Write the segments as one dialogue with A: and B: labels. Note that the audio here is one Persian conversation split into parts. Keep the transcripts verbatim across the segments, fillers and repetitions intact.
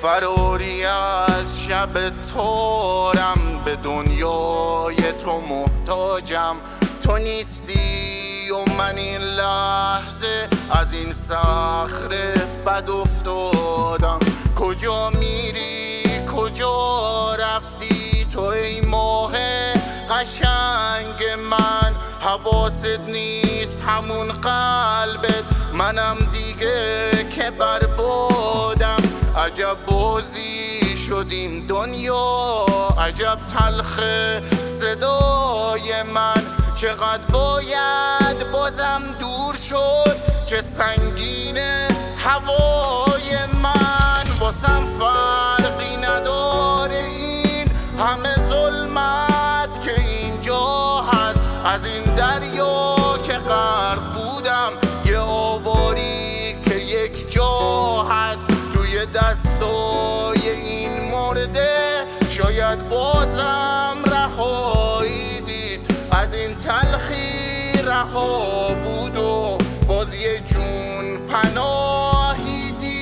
A: فراری از شب تارم، به دنیای تو محتاجم. تو نیستی و من این لحظه از این صخره بد افتادم. کجا میری کجا رفتی تو ای ماه قشنگ من؟ حواست نیست همون قلبت، منم دیگه که بربادم. عجب بازی شدیم دنیا، عجب تلخ صدای من. چقدر باید بازم دور شد، چه سنگینه هوای من. واسم فرقی نداره این همه ظلمت که اینجا هست. از این دریا که غرق بودم، یه آواری که یک جا هست. توی دستای این مرده شاید بازم رهایی دید. از این تلخی رها بود و باز یه جون پناهی دید.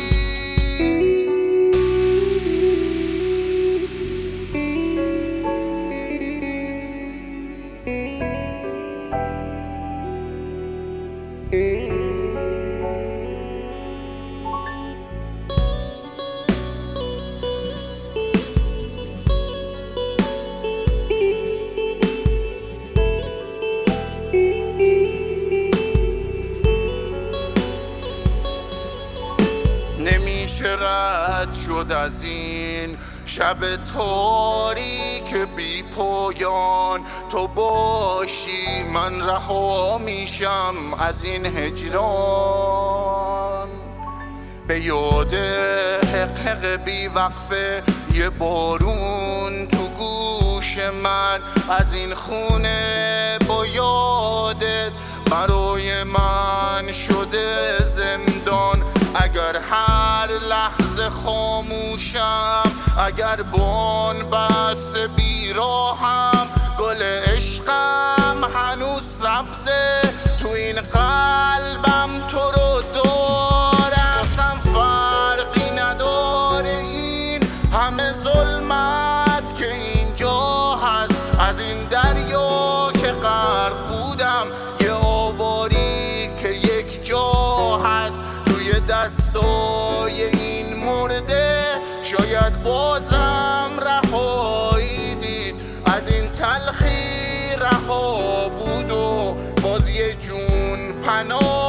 A: نمیشه رد شد از این شب تاریک بی پایان. تو باشی من رها میشم از این هجران. به یاد حقق بی وقفه یه بارون تو گوش من. از این خونه با یادت برای من شده زندان. اگر هر لحظه خاموشم، اگر بان بسته بیراهم، گل عشقم هنوز سبزه تو این قلبم تو رو دارم. واسم فرقی نداره این همه ظلمت که اینجا هست. از این دریا که غرق بودم، یه آواری که یک جا هست. توی دستای این مرده شاید بازم رهایی دید. از این تلخی رها بود و باز یه جون پناه